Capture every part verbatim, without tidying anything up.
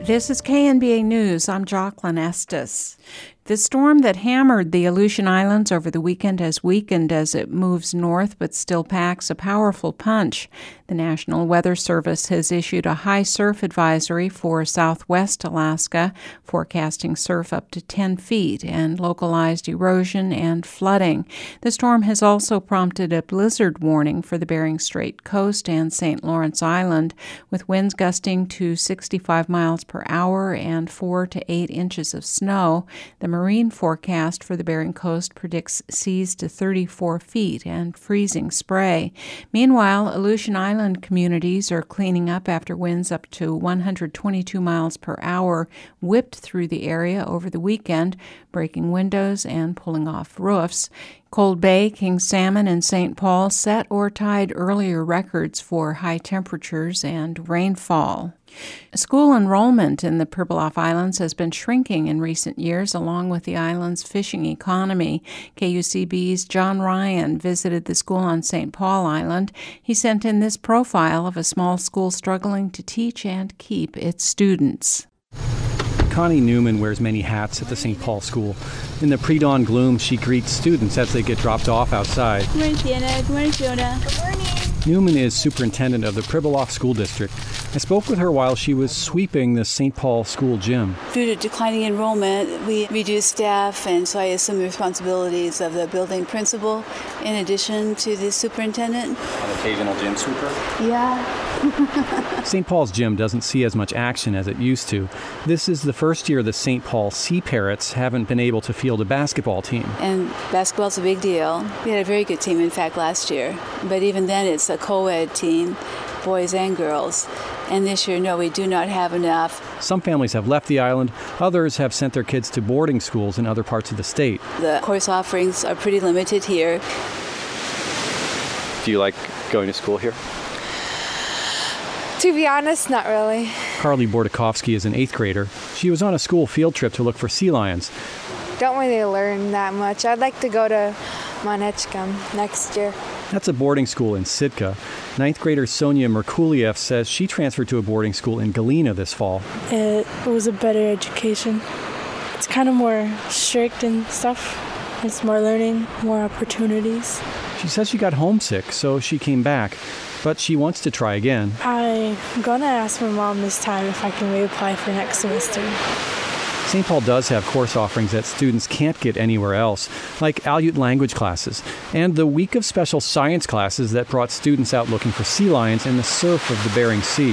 This is K N B A News. I'm Jocelyn Estes. The storm that hammered the Aleutian Islands over the weekend has weakened as it moves north, but still packs a powerful punch. The National Weather Service has issued a high surf advisory for southwest Alaska, forecasting surf up to ten feet and localized erosion and flooding. The storm has also prompted a blizzard warning for the Bering Strait coast and Saint Lawrence Island, with winds gusting to sixty-five miles per hour and four to eight inches of snow. The marine forecast for the Bering coast predicts seas to thirty-four feet and freezing spray. Meanwhile, Aleutian Island communities are cleaning up after winds up to one hundred twenty-two miles per hour whipped through the area over the weekend, breaking windows and pulling off roofs. Cold Bay, King Salmon, and Saint Paul set or tied earlier records for high temperatures and rainfall. School enrollment in the Pribilof Islands has been shrinking in recent years, along with the island's fishing economy. K U C B's John Ryan visited the school on Saint Paul Island. He sent in this profile of a small school struggling to teach and keep its students. Connie Newman wears many hats at the Saint Paul School. In the pre-dawn gloom, she greets students as they get dropped off outside. Good morning, Sienna. Good morning, Fiona. Good morning. Newman is superintendent of the Pribilof School District. I spoke with her while she was sweeping the Saint Paul School gym. Due to declining enrollment, we reduced staff, and so I assumed the responsibilities of the building principal in addition to the superintendent. An occasional gym sweeper? Yeah. Saint Paul's gym doesn't see as much action as it used to. This is the first year the Saint Paul Sea Parrots haven't been able to field a basketball team. And basketball's a big deal. We had a very good team, in fact, last year. But even then, it's a co-ed team, boys and girls. And this year, no, we do not have enough. Some families have left the island. Others have sent their kids to boarding schools in other parts of the state. The course offerings are pretty limited here. Do you like going to school here? To be honest, not really. Carly Bordakovsky is an eighth grader. She was on a school field trip to look for sea lions. Don't really learn that much. I'd like to go to Monetchkum next year. That's a boarding school in Sitka. Ninth grader Sonia Merkuliev says she transferred to a boarding school in Galena this fall. It was a better education. It's kind of more strict and stuff. It's more learning, more opportunities. She says she got homesick, so she came back. But she wants to try again. I'm going to ask my mom this time if I can reapply for next semester. Saint Paul does have course offerings that students can't get anywhere else, like Aleut language classes, and the week of special science classes that brought students out looking for sea lions in the surf of the Bering Sea.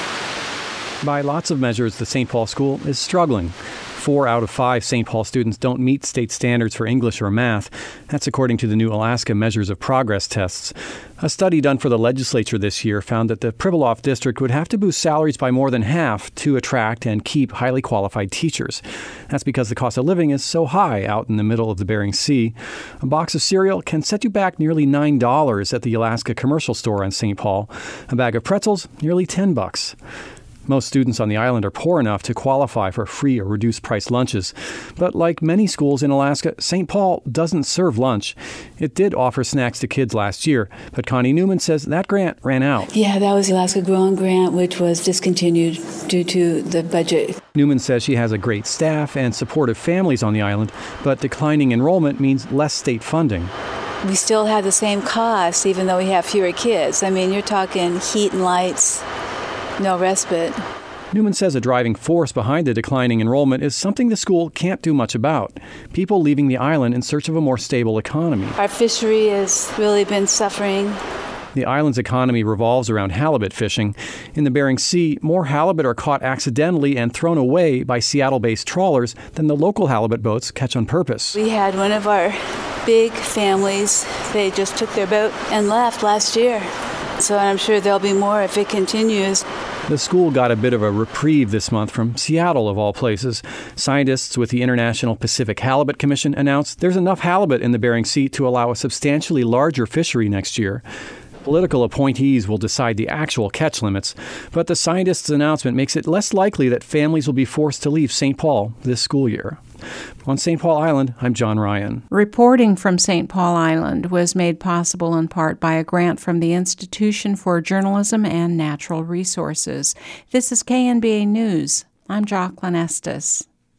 By lots of measures, the Saint Paul School is struggling. Four out of five Saint Paul students don't meet state standards for English or math. That's according to the new Alaska Measures of Progress tests. A study done for the legislature this year found that the Pribilof district would have to boost salaries by more than half to attract and keep highly qualified teachers. That's because the cost of living is so high out in the middle of the Bering Sea. A box of cereal can set you back nearly nine dollars at the Alaska Commercial Store on Saint Paul. A bag of pretzels, nearly ten bucks. Most students on the island are poor enough to qualify for free or reduced-price lunches. But like many schools in Alaska, Saint Paul doesn't serve lunch. It did offer snacks to kids last year, but Connie Newman says that grant ran out. Yeah, that was the Alaska Growing Grant, which was discontinued due to the budget. Newman says she has a great staff and supportive families on the island, but declining enrollment means less state funding. We still have the same costs, even though we have fewer kids. I mean, you're talking heat and lights. No respite. Newman says a driving force behind the declining enrollment is something the school can't do much about. People leaving the island in search of a more stable economy. Our fishery has really been suffering. The island's economy revolves around halibut fishing. In the Bering Sea, more halibut are caught accidentally and thrown away by Seattle-based trawlers than the local halibut boats catch on purpose. We had one of our big families. They just took their boat and left last year. So I'm sure there'll be more if it continues. The school got a bit of a reprieve this month from Seattle, of all places. Scientists with the International Pacific Halibut Commission announced there's enough halibut in the Bering Sea to allow a substantially larger fishery next year. Political appointees will decide the actual catch limits, but the scientists' announcement makes it less likely that families will be forced to leave Saint Paul this school year. On Saint Paul Island, I'm John Ryan. Reporting from Saint Paul Island was made possible in part by a grant from the Institution for Journalism and Natural Resources. This is K N B A News. I'm Jocelyn Estes.